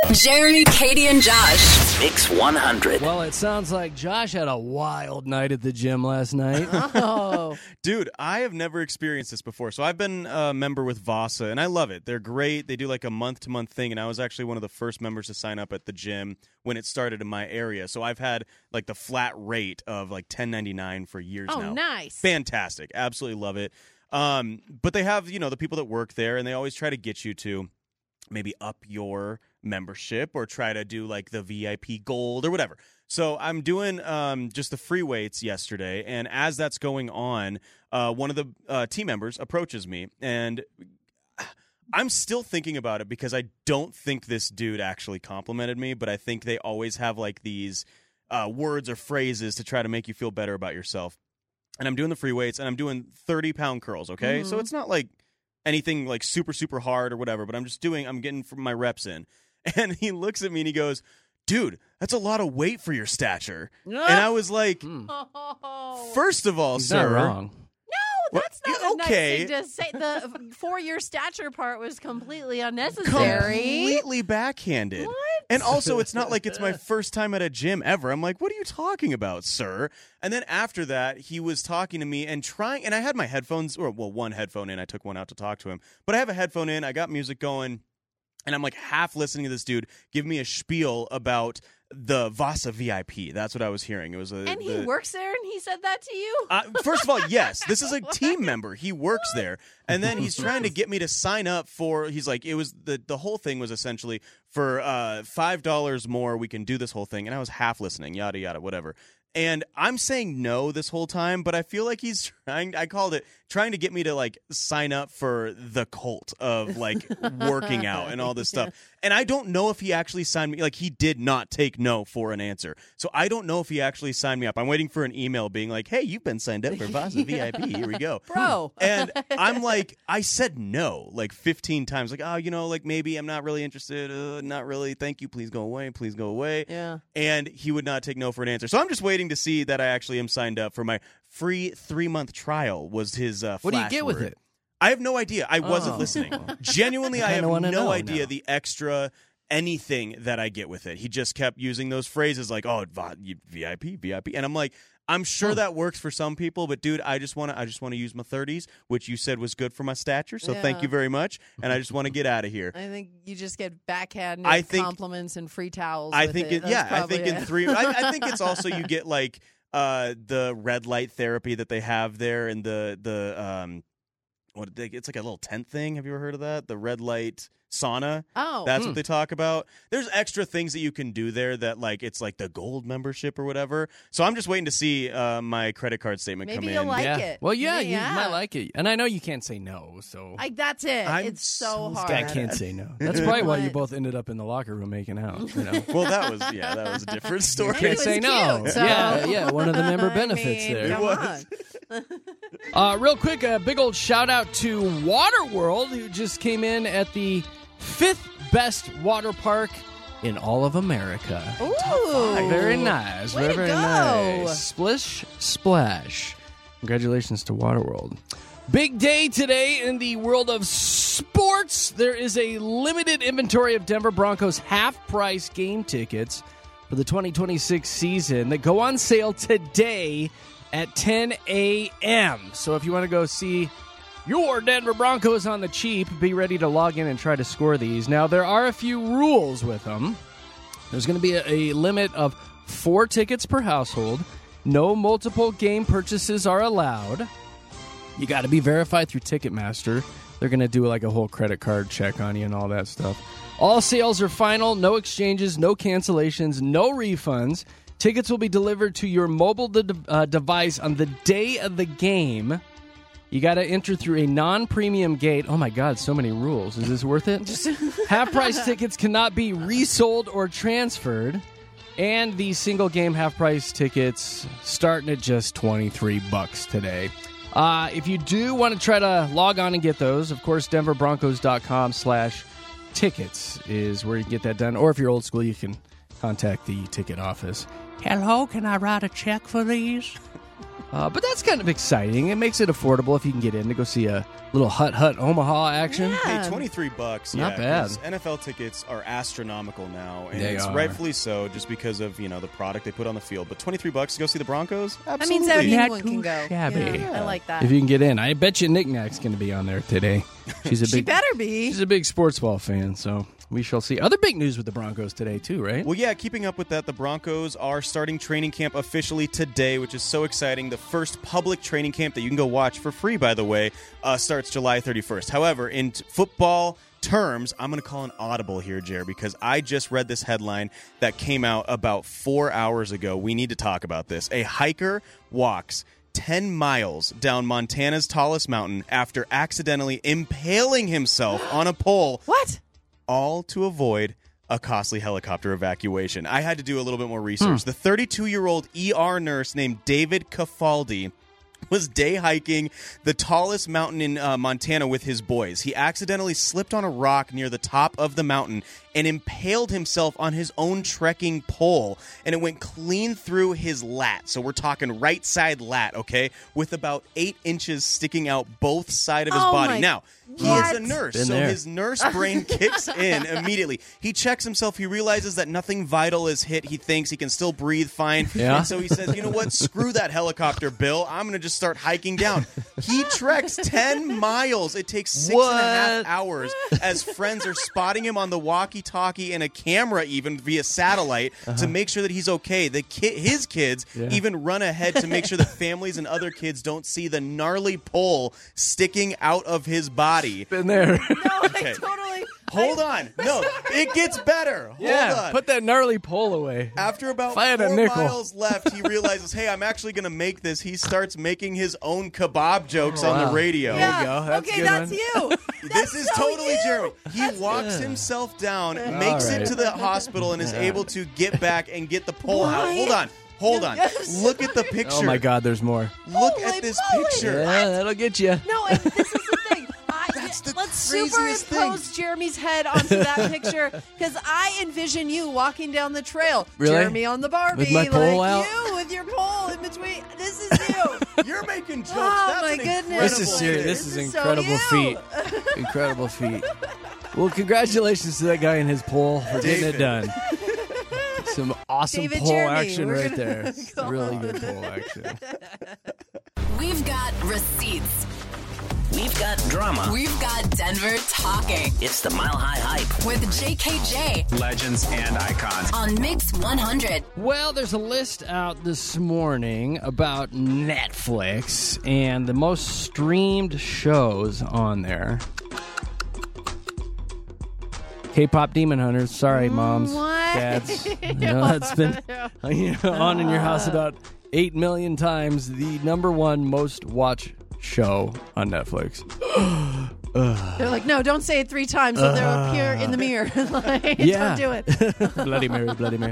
Jeremy, Katie, and Josh. Mix 100. Well, it sounds like Josh had a wild night at the gym last night. Oh. Dude, I have never experienced this before. So I've been a member with Vasa, and I love it. They're great. They do like a month-to-month thing, and I was actually one of the first members to sign up at the gym when it started in my area. So I've had like the flat rate of like $10.99 for years now. Oh, nice. Fantastic. Absolutely love it. But they have, the people that work there, and they always try to get you to maybe up your membership or try to do like the VIP gold or whatever. So I'm doing just the free weights yesterday, and as that's going on, one of the team members approaches me, and I'm still thinking about it because I don't think this dude actually complimented me, but I think they always have like these words or phrases to try to make you feel better about yourself. And I'm doing the free weights, and I'm doing 30-pound curls, okay? So it's not like anything like super, super hard or whatever, but I'm getting my reps in. And he looks at me and he goes, dude, that's a lot of weight for your stature. And I was like, first of all, He's sir. not wrong. No, that's not okay. a nice thing to say. The for your stature part was completely unnecessary. Completely backhanded. What? And also, it's not like it's my first time at a gym ever. I'm like, what are you talking about, sir? And then after that, he was talking to me and and I had my headphones, one headphone in. I took one out to talk to him. But I have a headphone in. I got music going. And I'm like half listening to this dude give me a spiel about the Vasa VIP. That's what I was hearing. It was And he works there, and he said that to you? First of all, yes, this is a team member. He works there, and then he's trying to get me to sign up for. He's like, it was the whole thing was essentially for $5 more. We can do this whole thing, and I was half listening. Yada yada, whatever. And I'm saying no this whole time, but I feel like he's trying to get me to like sign up for the cult of like working out and all this stuff. And I don't know if he actually signed me. Like, he did not take no for an answer. So I don't know if he actually signed me up. I'm waiting for an email being like, hey, you've been signed up for Vasa VIP. Here we go. Bro. And I'm like, I said no like 15 times. Like, like maybe I'm not really interested. Not really. Thank you. Please go away. Please go away. Yeah. And he would not take no for an answer. So I'm just waiting to see that I actually am signed up for my free 3-month trial was his What do you get with word. it? I have no idea. I wasn't listening. Genuinely, I have no idea the extra anything that I get with it. He just kept using those phrases like, VIP. And I'm like, I'm sure that works for some people, but dude, I just want to use my 30s, which you said was good for my stature. So thank you very much. And I just want to get out of here. I think you just get backhanded compliments and free towels. I think in 3 I think it's also you get like the red light therapy that they have there, and it's like a little tent thing. Have you ever heard of that? The red light sauna. Oh, that's what they talk about. There's extra things that you can do there that like it's like the gold membership or whatever. So I'm just waiting to see my credit card statement come in. Maybe you'll like it. Well, you might like it, and I know you can't say no. So that's it. It's so hard. I can't say no. That's probably why you both ended up in the locker room making out. Well, that was a different story. You can't say no. So. Yeah. One of the member benefits there. Come on. Real quick, a big old shout out to Waterworld, who just came in at the 5th best water park in all of America. Ooh. Very nice. Way to very go. nice. Splish Splash. Congratulations to Waterworld. Big day today in the world of sports. There is a limited inventory of Denver Broncos half-price game tickets for the 2026 season that go on sale today at 10 a.m. So if you want to go see your Denver Broncos on the cheap, be ready to log in and try to score these. Now, there are a few rules with them. There's going to be a limit of 4 tickets per household. No multiple game purchases are allowed. You got to be verified through Ticketmaster. They're going to do like a whole credit card check on you and all that stuff. All sales are final, no exchanges, no cancellations, no refunds. Tickets will be delivered to your mobile device on the day of the game. You got to enter through a non-premium gate. Oh, my God, so many rules. Is this worth it? Half-price tickets cannot be resold or transferred. And the single-game half-price tickets starting at just $23 today. If you do want to try to log on and get those, of course, denverbroncos.com/tickets is where you can get that done. Or if you're old school, you can contact the ticket office. Hello, can I write a check for these? But that's kind of exciting. It makes it affordable if you can get in to go see a little Hut Omaha action. Yeah. Hey, $23. Not bad. 'cause NFL tickets are astronomical now, and They it's are. rightfully so, just because of the product they put on the field. But $23 to go see the Broncos, That absolutely. means Not anyone too can go. shabby. Yeah, I like that. If you can get in, I bet you Nick Nack's going to be on there today. She's a She big, better be. she's a big sports ball fan, so we shall see. Other big news with the Broncos today too, right? Well, yeah, keeping up with that, the Broncos are starting training camp officially today, which is so exciting. The first public training camp that you can go watch for free, by the way, starts July 31st. However, in football terms, I'm going to call an audible here, Jer, because I just read this headline that came out about 4 hours ago. We need to talk about this. A hiker walks 10 miles down Montana's tallest mountain after accidentally impaling himself on a pole, What? all to avoid a costly helicopter evacuation. I had to do a little bit more research. The 32-year-old ER nurse named David Cafaldi was day hiking the tallest mountain in Montana with his boys. He accidentally slipped on a rock near the top of the mountain and impaled himself on his own trekking pole, and it went clean through his lat. So we're talking right side lat, okay, with about 8 inches sticking out both side of his Oh body. my- Now, he is What? a nurse, Been so there. his nurse brain kicks in immediately. He checks himself. He realizes that nothing vital is hit. He thinks he can still breathe fine. Yeah. And so he says, you know what? Screw that helicopter, Bill. I'm going to just start hiking down. He treks 10 miles. It takes 6.5 What? hours as friends are spotting him on the walkie-talkie and a camera even via satellite to make sure that he's okay. His kids even run ahead to make sure that families and other kids don't see the gnarly pole sticking out of his body. Been there. No, Okay. I totally. Hold on. No, it gets better. Hold on. Put that gnarly pole away. After about If I had a 4 nickel. miles left, he realizes, hey, I'm actually going to make this. He starts making his own kebab jokes on the Wow. radio. There you go. That's a okay, good that's one. you. This That's is so totally you. Jeremy. He walks himself down, makes All right. it to the hospital, and is able to get back and get the pole out. Why? Hold on. Yes. Look at the picture. Oh my God, there's more. Look Holy at this moly. picture. Yeah, that'll get you. No, and this is the thing. That's the Let's craziest superimpose Jeremy's head onto that picture because I envision you walking down the trail. Really? Jeremy on the Barbie. With my pole out? You with your pole in between. This is you. You're making jokes. Oh, That's my an goodness. incredible This is serious. thing. This is is so incredible you. feat. Incredible feat. Well, congratulations to that guy in his pole for getting it done. Some awesome David pole Jeremy, action we're right gonna there. It's go really on. good pole action. We've got receipts. We've got drama. We've got Denver talking It's the Mile High Hype. with JKJ Legends and icons. on Mix 100. Well, there's a list out this morning about Netflix and the most streamed shows on there. K-pop Demon Hunters. Sorry, moms, what? dads. I know that's been on in your house about 8 million times. The number one most watched show on Netflix. They're like, no, don't say it 3 times or they'll appear in the mirror. Like, Yeah. Don't do it. Bloody Mary, Bloody Mary.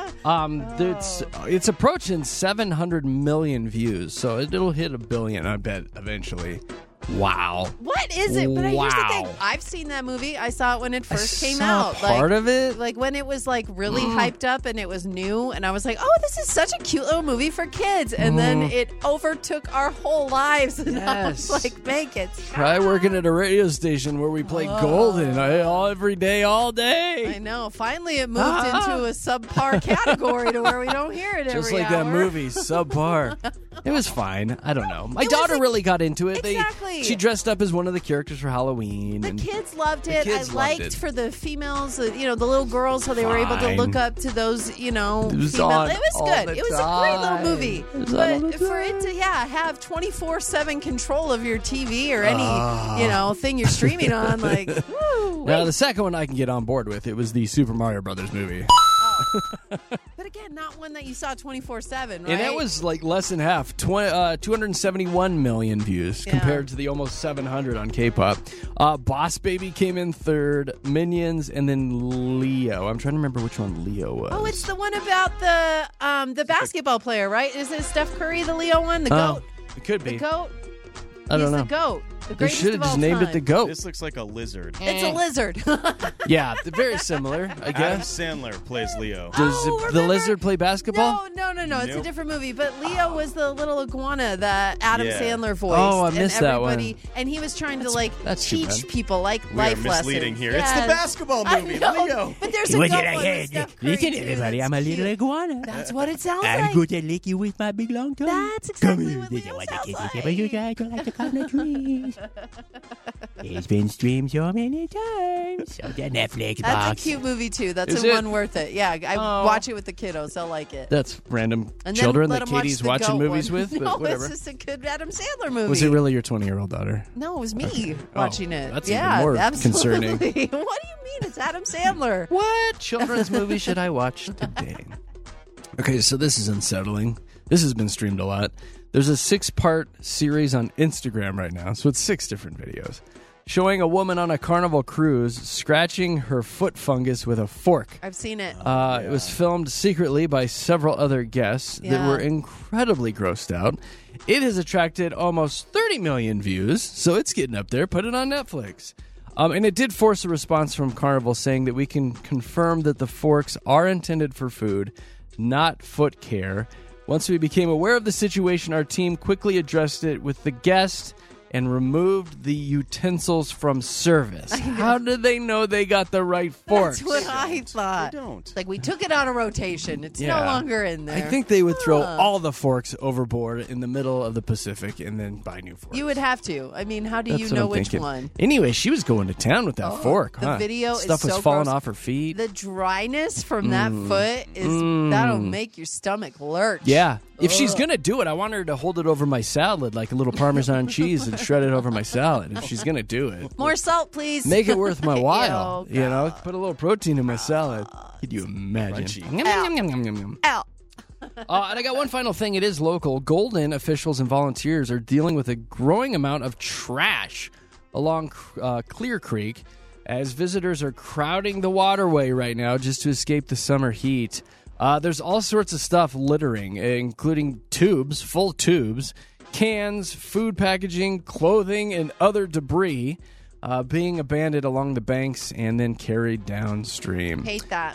It's approaching 700 million views, so it'll hit 1 billion, I bet, eventually. Wow. What is it? But here's the thing. Wow. I've seen that movie. I saw it when it first came saw out. part of it. Like when it was like really hyped up and it was new, and I was like, "Oh, this is such a cute little movie for kids." And then it overtook our whole lives, and I was Yes. like, "Make it stop." Try working at a radio station where we play Golden every day, all day. I know. Finally, it moved into a subpar category to where we don't hear it Just every like hour. that movie, Subpar. It was fine. I don't know. My It was daughter like- really got into it. Exactly. She dressed up as one of the characters for Halloween. The and kids loved The it. kids I loved liked it. for the females, the little girls, how they were able to Fine. look up to those, It was female. on It was all good. the It was a great little time. movie. It was on all But the for it to, have 24/7 control of your TV or any, thing you're streaming on, like, woo. Now, the second one I can get on board with, it was the Super Mario Brothers movie. But again, not one that you saw 24/7, right? And that was like less than half, 271 million views Yeah. compared to the almost 700 on K-pop. Boss Baby came in third, Minions, and then Leo. I'm trying to remember which one Leo was. Oh, it's the one about the basketball player, right? Is it Steph Curry, the Leo one? The goat? It could The be. goat? I don't He's know. the goat. The They greatest should have of just all named it time. the GOAT. This looks like a lizard. It's a lizard. Yeah, they're very similar, I Adam guess. Sandler plays Leo. Does the remember? lizard play basketball? No. It's a Nope. different movie. But Leo was the little iguana that Adam Yeah. Sandler voiced. Oh, I and missed that one. everybody- And he was trying to that's too teach bad. people We are life misleading lessons. here. It's the Yes. basketball I movie, know, Leo. But there's a goat one with Steph Curry, too. That's cute. iguana. That's what it sounds like. to lick you with my big long tongue. That's exactly what Leo sounds like. like to climb the trees. It's been streamed so many times on the Netflix That's a cute movie, too. That's Is a it? one worth it. Yeah, I Oh. watch it with the kiddos. They'll like it. That's random And then children let that 'em watch Katie's the watching goat movies one. with, but No, whatever. it's just a good Adam Sandler movie. Was it really your 20-year-old daughter? No, it was me watching it. that's yeah, even more absolutely. concerning. What do you mean? It's Adam Sandler. What children's movie should I watch today? Okay, so this is unsettling. This has been streamed a lot. There's a 6-part series on Instagram right now, so it's 6 different videos, showing a woman on a Carnival cruise scratching her foot fungus with a fork. I've seen it. It was filmed secretly by several other guests that Yeah. were incredibly grossed out. It has attracted almost 30 million views, so it's getting up there. Put it on Netflix. And it did force a response from Carnival saying that we can confirm that the forks are intended for food, not foot care. Once we became aware of the situation, our team quickly addressed it with the guest and removed the utensils from service. How did they know they got the right forks? That's what I thought. They don't. It's like we took it out of rotation. It's Yeah. no longer in there. I think they would throw all the forks overboard in the middle of the Pacific and then buy new forks. you would have to. I mean, how do That's you what know I'm which thinking. one? Anyway, she was going to town with that fork. the huh? video is Stuff was so falling gross. off her feet. The dryness from that foot is that'll make your stomach lurch. Yeah. If she's going to do it, I want her to hold it over my salad like a little Parmesan cheese and shred it over my salad. If she's going to do it, More salt, please. make it worth my while. Ew, You know, put a little protein in my salad. Could you imagine? Crunchy. Yum, yum, yum, yum, yum, yum. Ow. And I got one final thing. It is local. Golden officials and volunteers are dealing with a growing amount of trash along Clear Creek as visitors are crowding the waterway right now just to escape the summer heat. There's all sorts of stuff littering, including tubes, full tubes, cans, food packaging, clothing, and other debris being abandoned along the banks and then carried downstream. Hate that.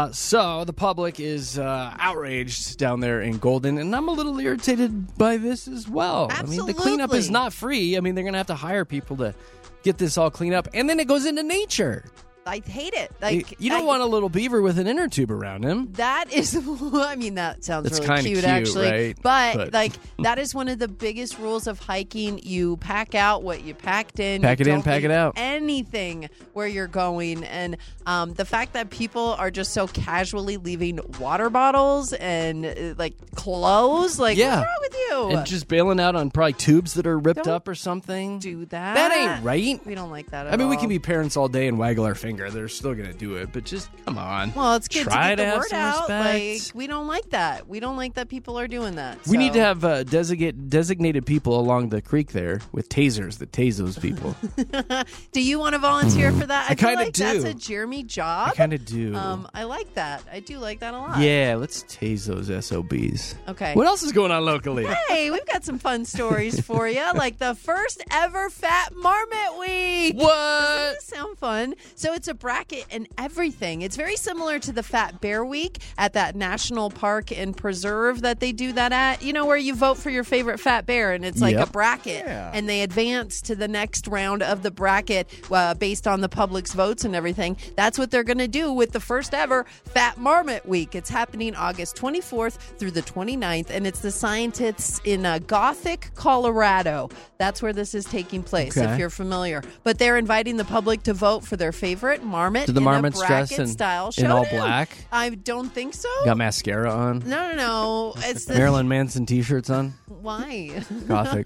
So the public is outraged down there in Golden, and I'm a little irritated by this as well. I mean, the cleanup is Absolutely. not free. I mean, they're going to have to hire people to get this all cleaned up, and then it goes into nature. I hate it. Like You don't want a little beaver with an inner tube around him. That is, I mean, that sounds It's really kinda cute, cute, actually. right? But like, that is one of the biggest rules of hiking. You pack out what you packed in. Pack You it in, don't pack it leave out. Anything where you're going, and the fact that people are just so casually leaving water bottles and like clothes, like Yeah. what's wrong with you? And just bailing out on probably tubes that are ripped Don't up or something. do that. That ain't right. We don't like that at I mean, we all. can be parents all day and waggle our finger. They're still going to do it, but just come on. Well, it's good Try to get the have word some out. Like, respect. we don't like that. We don't like that people are doing that. We need So- to have designated people along the creek there with tasers that tase those people. Do you want to volunteer for that? I feel kinda like that's do. a Jeremy job. I kind of do. I like that. I do like that a lot. Yeah, let's tase those SOBs. Okay. What else is going on locally? Hey, we've got some fun stories for you, like the first ever Fat Marmot Week. What? Doesn't this sound fun? So it's a bracket and everything. It's very similar to the Fat Bear Week at that national park and preserve that they do that at. You know, where you vote for your favorite fat bear, and it's like Yep. a bracket, Yeah. and they advance to the next round of the bracket based on the public's votes and everything. That's what they're going to do with the first ever Fat Marmot Week. It's happening August 24th through the 29th, and it's the scientists in Gothic, Colorado. That's where this is taking place, Okay. if you're familiar. But they're inviting the public to vote for their favorite marmot Do the in marmots a dress bracket style in all showdown. black? I don't think so. Got mascara on? No. It's the Marilyn Manson t-shirts on? why? Gothic.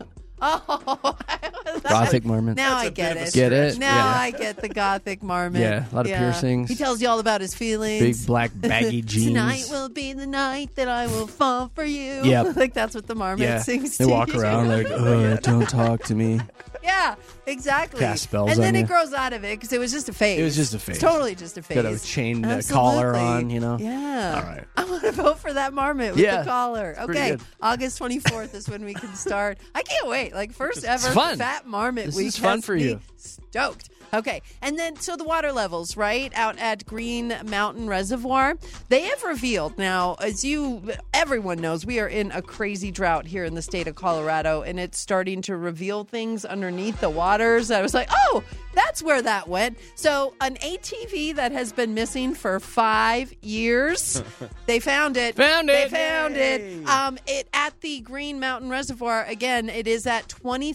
Oh, Gothic marmot. Now I That's a get bit of a it. Get it? Now Yeah. I get the Gothic marmot. Yeah, a lot of piercings. He tells you all about his feelings. Big black baggy jeans. Tonight will be the night that I will fall for you. Yep. Like that's what the marmot Yeah, sings they to walk you. around like, don't talk to me. Yeah, exactly. Cast spells and then on it you. grows out of it because it was just a phase. It was just a phase. It's totally just a phase. Got a chain collar on, you know? Yeah. All right. I want to vote for that marmot with Yeah, the collar. pretty Okay, good. August 24th is when we can start. I can't wait. Like, first ever fun. Fat Marmot This Week. is fun has for me you. Stoked. Okay, and then so the water levels, right, out at Green Mountain Reservoir, they have revealed now, as everyone knows, we are in a crazy drought here in the state of Colorado, and it's starting to reveal things underneath the waters. I was like, oh, that's where that went. So an ATV that has been missing for 5 years, they found it. Found it. They found it. It at the Green Mountain Reservoir, again, it is at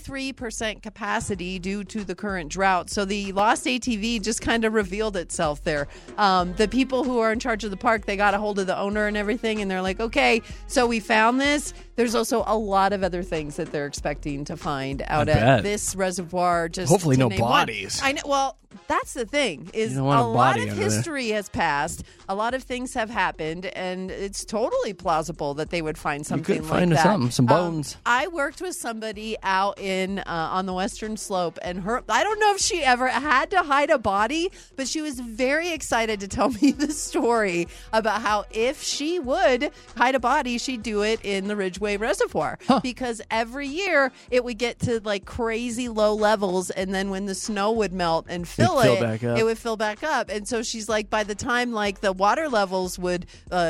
23% capacity due to the current drought. So the lost ATV just kind of revealed itself there. The people who are in charge of the park, they got a hold of the owner and everything, and they're like, okay, so we found this. There's also a lot of other things that they're expecting to find out at bet. this reservoir. Just Hopefully to no name one. bodies. I know. Well, that's the thing is You a don't want a lot body of under there. history has passed. A lot of things have happened, and it's totally plausible that they would find something could like find that. something, some bones. I worked with somebody out in on the Western Slope, and I don't know if she ever had to hide a body, but she was very excited to tell me the story about how if she would hide a body, she'd do it in the Ridgeway Reservoir because every year it would get to like crazy low levels, and then when the snow would melt and fill fill it, back up. it would fill back up. And so she's like, by the time like the water levels would,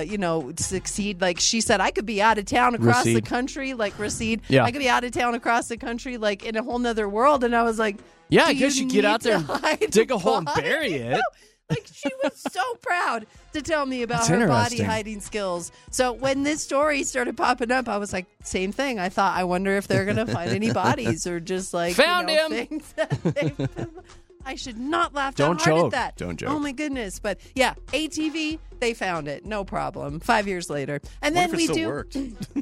succeed, like she said, I could be out of town across the Recede. country, like recede. Yeah. I could be out of town across the country, like in a whole nother world. And I was like, Yeah, I do guess you get out need there to and hide dig the a hole and body? bury it. Like she was so proud to tell me about That's her body interesting. hiding skills. So when this story started popping up, I was like, same thing. I thought, I wonder if they're going to find any bodies or just like Found him. things that they've I should not laugh Don't that hard joke. at that. Don't joke. Oh my goodness. But yeah, ATV, they found it. No problem. 5 years later. And What then if it we still do worked?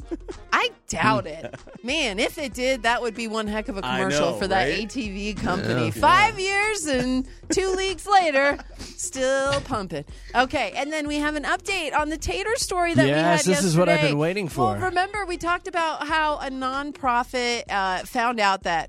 I doubt it. Man, if it did, that would be one heck of a I commercial know, for that right? ATV company. 5 years and 2 leagues later, still pumping. Okay, and then we have an update on the tater story that we had Yes, this is what I've yesterday. been waiting for. Well, remember, we talked about how a nonprofit found out that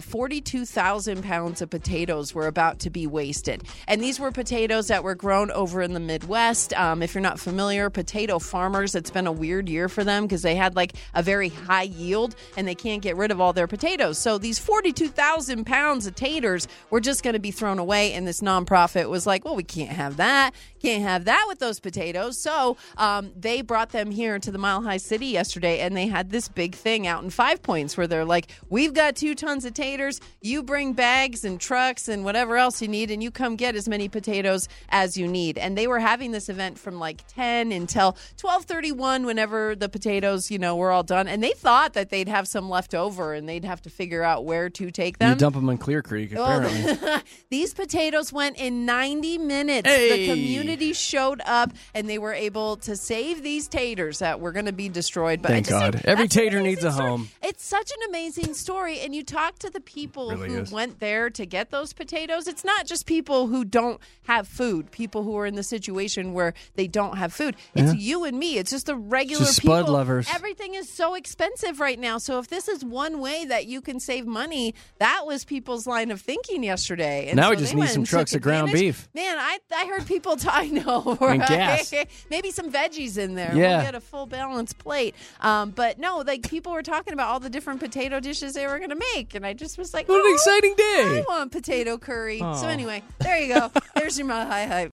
42,000 pounds of potatoes were about to be wasted. And these were potatoes that were grown over in the Midwest. If you're not familiar, potato farmers, it's been a weird year for them because they had like a very high yield and they can't get rid of all their potatoes. So these 42,000 pounds of taters were just going to be thrown away. And this nonprofit was like, well, we can't have that. Can't have that with those potatoes. So they brought them here to the Mile High City yesterday, and they had this big thing out in 5 Points where they're like, we've got 2 tons of taters. You bring bags and trucks and whatever else you need, and you come get as many potatoes as you need. And they were having this event from like 10 until 12:31 whenever the potatoes, were all done. And they thought that they'd have some left over and they'd have to figure out where to take them. You dump them in Clear Creek, apparently. Well, these potatoes went in 90 minutes. Hey. The community showed up, and they were able to save these taters that were going to be destroyed. But Thank God. Every that's an tater needs a amazing story. home. It's such an amazing story, and you talk to the people Really who is. went there to get those potatoes. It's not just people who don't have food, people who are in the situation where they don't have food. It's you and me. It's just the regular Just people. spud lovers. Everything is so expensive right now. So if this is one way that you can save money, that was people's line of thinking yesterday. And Now so we just they need went some and trucks took of ground advantage. beef. Man, I heard people I know. And right? gas. Maybe some veggies in there. Yeah. We'll get a full balanced plate. But no, like people were talking about all the different potato dishes they were going to make. And I just was like, What an "Oh, exciting I day. want potato curry." Oh. So anyway, there you go. There's your Mile High Hype.